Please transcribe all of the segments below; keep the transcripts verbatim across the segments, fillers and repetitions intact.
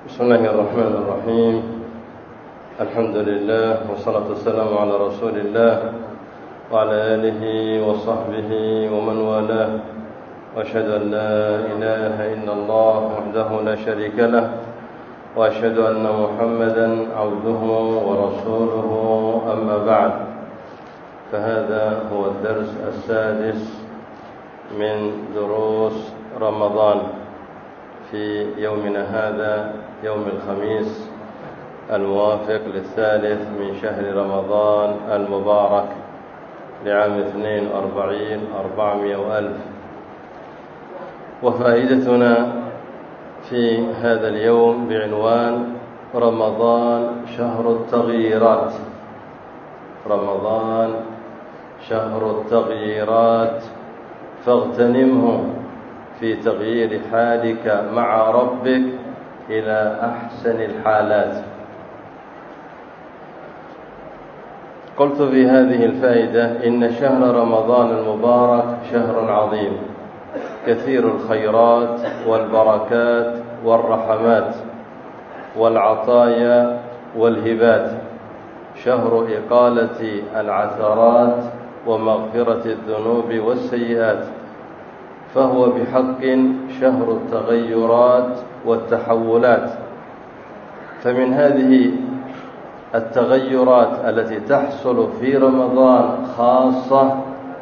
بسم الله الرحمن الرحيم. الحمد لله والصلاة والسلام على رسول الله وعلى آله وصحبه ومن والاه، وأشهد أن لا إله إلا الله وحده لا شريك له، وأشهد أن محمدا عبده ورسوله. أما بعد، فهذا هو الدرس السادس من دروس رمضان في يومنا هذا، يوم الخميس الموافق للثالث من شهر رمضان المبارك لعام اثنين وأربعين أربعمائة وألف. وفائدتنا في هذا اليوم بعنوان رمضان شهر التغييرات. رمضان شهر التغييرات، فاغتنمه في تغيير حالك مع ربك إلى أحسن الحالات. قلت في هذه الفائدة: إن شهر رمضان المبارك شهر عظيم كثير الخيرات والبركات والرحمات والعطايا والهبات، شهر إقالة العثرات ومغفرة الذنوب والسيئات، فهو بحق شهر التغيرات والتحولات. فمن هذه التغيرات التي تحصل في رمضان خاصة: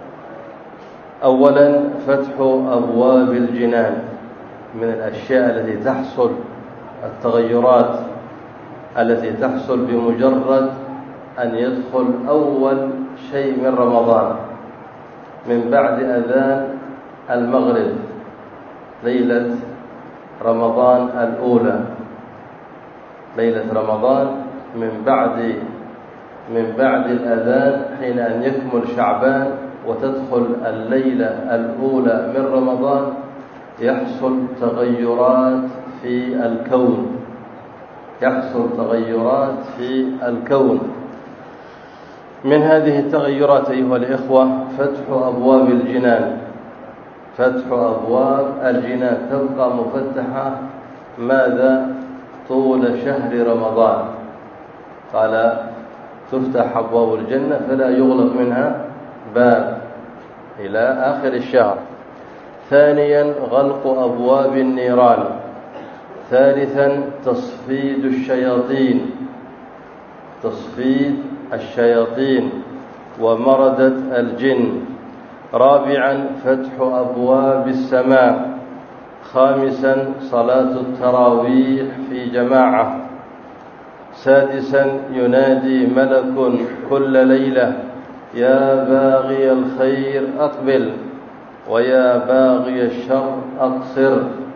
أولا فتح أبواب الجنان. من الأشياء التي تحصل، التغيرات التي تحصل بمجرد أن يدخل أول شيء من رمضان، من بعد أذان المغرب ليلة رمضان الأولى، ليلة رمضان من بعد من بعد الأذان، حين أن يكمل شعبان وتدخل الليلة الأولى من رمضان، يحصل تغيرات في الكون يحصل تغيرات في الكون. من هذه التغيرات أيها الإخوة فتح أبواب الجنان. فتح أبواب الجنان تبقى مفتحة ماذا؟ طول شهر رمضان. قال: تفتح أبواب الجنة فلا يغلق منها باب إلى آخر الشهر. ثانيا غلق أبواب النيران. ثالثا تصفيد الشياطين تصفيد الشياطين ومردة الجن. رابعا فتح أبواب السماء. خامسا صلاة التراويح في جماعة. سادسا ينادي ملك كل ليلة: يا باغي الخير أقبل، ويا باغي الشر أقصر.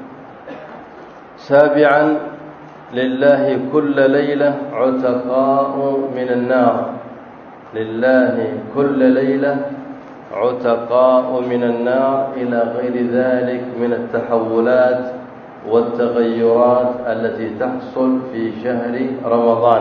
سابعا لله كل ليلة عتقاء من النار. لله كل ليلة عتقاء من النار، إلى غير ذلك من التحولات والتغيرات التي تحصل في شهر رمضان.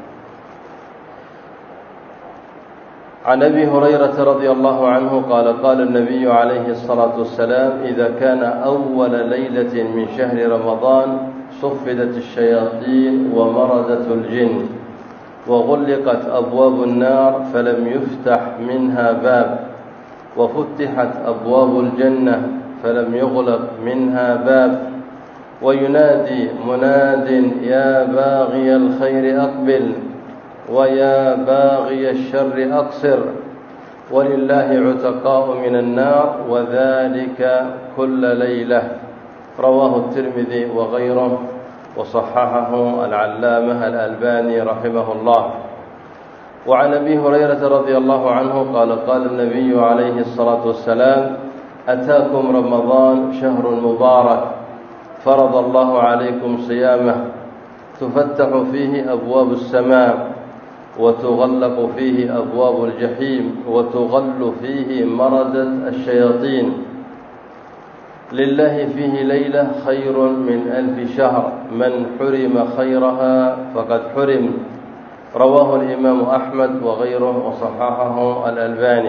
عن أبي هريرة رضي الله عنه قال: قال النبي عليه الصلاة والسلام: إذا كان أول ليلة من شهر رمضان صفدت الشياطين ومردت الجن، وغلقت أبواب النار فلم يفتح منها باب، وفتحت أبواب الجنة فلم يغلق منها باب، وينادي مناد: يا باغي الخير أقبل، ويا باغي الشر أقصر، ولله عتقاء من النار، وذلك كل ليلة. رواه الترمذي وغيره، وصححه العلامة الألباني رحمه الله. وعن أبي هريرة رضي الله عنه قال: قال النبي عليه الصلاة والسلام: أتاكم رمضان شهر مبارك، فرض الله عليكم صيامه، تفتح فيه أبواب السماء، وتغلق فيه أبواب الجحيم، وتغل فيه مردة الشياطين. لله فيه ليلة خير من ألف شهر، من حرم خيرها فقد حرم. رواه الإمام أحمد وغيره، وصححه الألباني.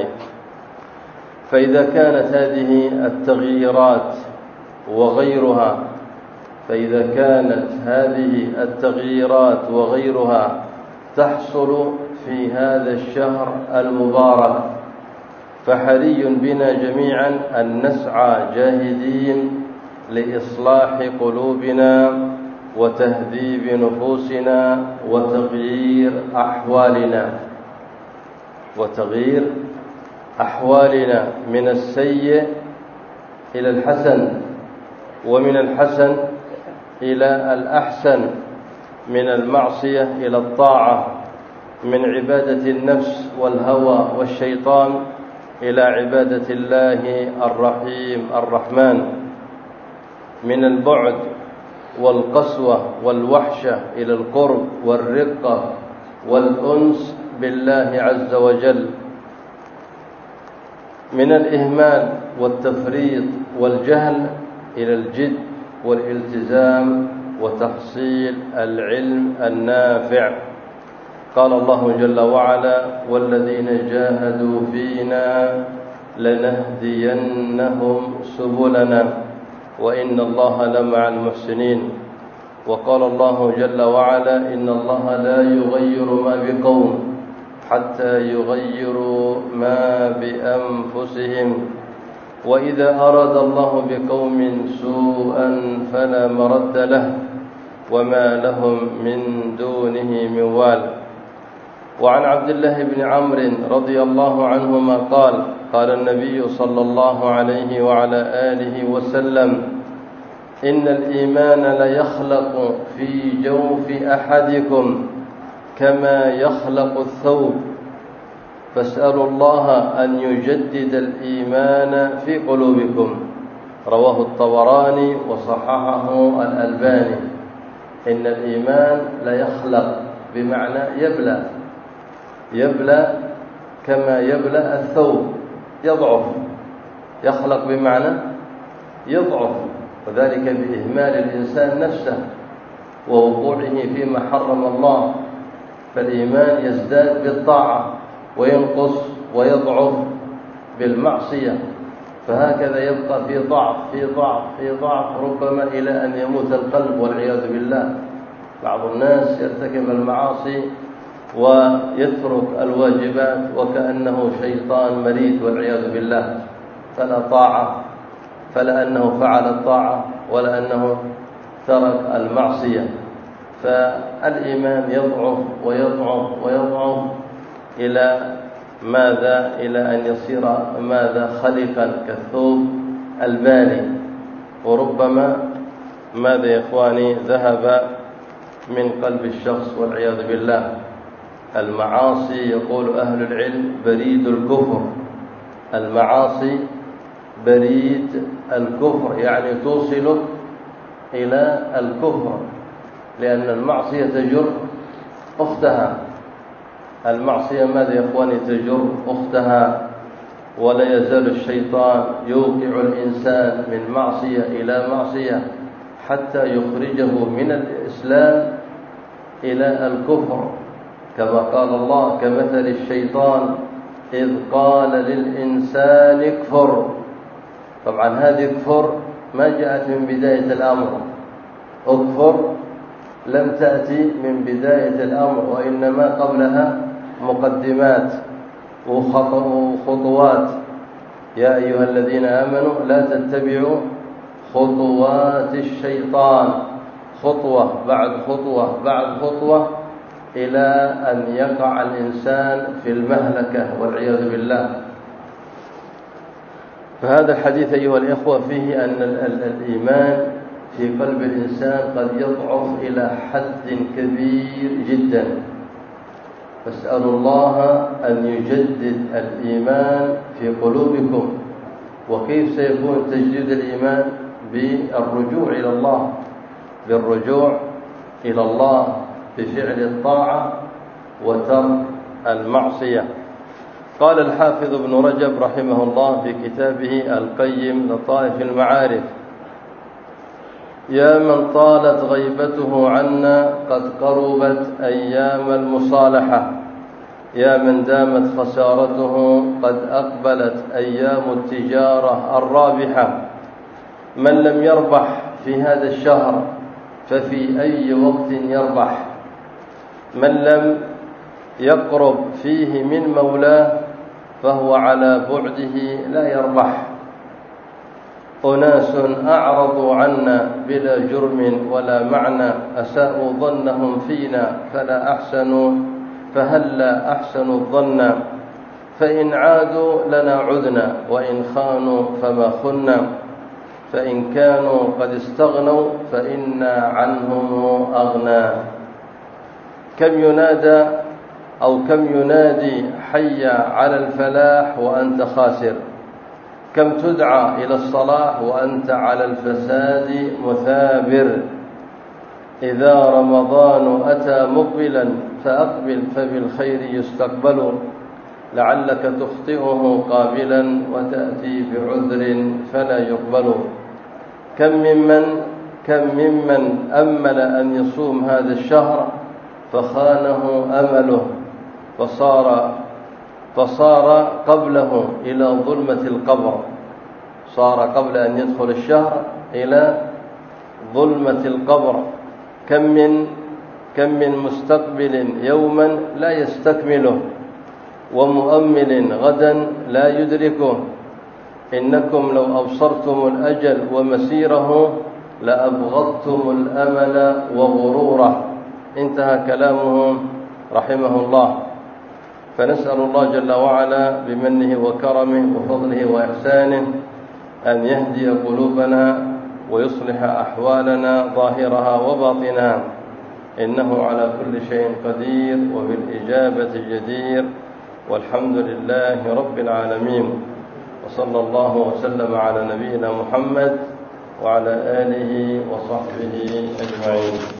فإذا كانت هذه التغييرات وغيرها فإذا كانت هذه التغييرات وغيرها تحصل في هذا الشهر المبارك فحري بنا جميعا أن نسعى جاهدين لإصلاح قلوبنا وتهذيب نفوسنا وتغيير أحوالنا وتغيير أحوالنا من السيء إلى الحسن ومن الحسن إلى الأحسن من المعصية إلى الطاعة من عبادة النفس والهوى والشيطان إلى عبادة الله الرحيم الرحمن من البعد والقسوة والوحشة إلى القرب والرقة والأنس بالله عز وجل من الإهمال والتفريط والجهل إلى الجد والالتزام وتحصيل العلم النافع. قال الله جل وعلا: والذين جاهدوا فينا لنهدينهم سبلنا وإن الله لمع المحسنين. وقال الله جل وعلا: إن الله لا يغير ما بقوم حتى يغيروا ما بأنفسهم وإذا أراد الله بقوم سوءا فلا مرد له وما لهم من دونه من وال. وعن عبد الله بن عمرو رضي الله عنهما قال: قال النبي صلى الله عليه وعلى آله وسلم: إن الإيمان ليخلق في جوف أحدكم كما يخلق الثوب فاسألوا الله أن يجدد الإيمان في قلوبكم. رواه الطبراني وصححه الألباني. إن الإيمان ليخلق بمعنى يبلى يبلى كما يبلى الثوب يضعف. يخلق بمعنى يضعف، وذلك بإهمال الإنسان نفسه ووقوعه فيما حرم الله. فالإيمان يزداد بالطاعة وينقص ويضعف بالمعصية، فهكذا يبقى في ضعف في ضعف في ضعف ربما إلى أن يموت القلب والعياذ بالله. بعض الناس يرتكب المعاصي ويترك الواجبات وكأنه شيطان مريد والعياذ بالله، فلا طاعة، فلا أنه فعل الطاعة ولا أنه ترك المعصية. فالإيمان يضعف ويضعف ويضعف إلى ماذا؟ إلى أن يصير ماذا؟ خلقا كالثوب البالي. وربما ماذا يا إخواني؟ ذهب من قلب الشخص والعياذ بالله. المعاصي يقول أهل العلم بريد الكفر. المعاصي بريد الكفر، يعني توصلك إلى الكفر، لأن المعصية تجر أختها. المعصية ماذا يا إخواني؟ تجر أختها. ولا يزال الشيطان يوقع الإنسان من معصية إلى معصية حتى يخرجه من الإسلام إلى الكفر، كما قال الله: كمثل الشيطان إذ قال للإنسان اكفر. طبعا هذه اكفر ما جاءت من بداية الأمر، اكفر لم تأتي من بداية الأمر، وإنما قبلها مقدمات وخطوات. يا أيها الذين آمنوا لا تتبعوا خطوات الشيطان، خطوة بعد خطوة بعد خطوة إلى أن يقع الإنسان في المهلكة والعياذ بالله. فهذا الحديث أيها الإخوة فيه أن الإيمان في قلب الإنسان قد يضعف إلى حد كبير جدا. فاسألوا الله أن يجدد الإيمان في قلوبكم. وكيف سيكون تجديد الإيمان؟ بالرجوع إلى الله، بالرجوع إلى الله بفعل الطاعة وترك المعصية. قال الحافظ ابن رجب رحمه الله في كتابه القيم لطائف المعارف: يا من طالت غيبته عنا قد قربت أيام المصالحة، يا من دامت خسارته قد أقبلت أيام التجارة الرابحة. من لم يربح في هذا الشهر ففي أي وقت يربح. من لم يقرب فيه من مولاه فهو على بعده لا يربح. أناس أعرضوا عنا بلا جرم ولا معنى، أساءوا ظنهم فينا فلا أحسنوا فهلا أحسنوا الظن. فإن عادوا لنا عدنا، وإن خانوا فما خنا. فإن كانوا قد استغنوا فإنا عنهم أغنى. كم ينادى أو كم ينادي حي على الفلاح وأنت خاسر، كم تدعى إلى الصلاح وأنت على الفساد مثابر. إذا رمضان أتى مقبلا فأقبل فبالخير يستقبل، لعلك تخطئه قابلا وتأتي بعذر فلا يقبل. كم ممن كم ممن أمل أن يصوم هذا الشهر فخانه أمله، فصار فصار قبله إلى ظلمة القبر. صار قبل أن يدخل الشهر إلى ظلمة القبر. كم من كم من مستقبل يوما لا يستكمله، ومؤمل غدا لا يدركه. إنكم لو أبصرتم الأجل ومسيره لأبغضتم الأمل وغروره. انتهى كلامه رحمه الله. فنسأل الله جل وعلا بمنه وكرمه وفضله وإحسانه أن يهدي قلوبنا ويصلح أحوالنا ظاهرها وباطنها، إنه على كل شيء قدير وبالإجابة جدير، والحمد لله رب العالمين. وصلى الله وسلم على نبينا محمد وعلى آله وصحبه أجمعين.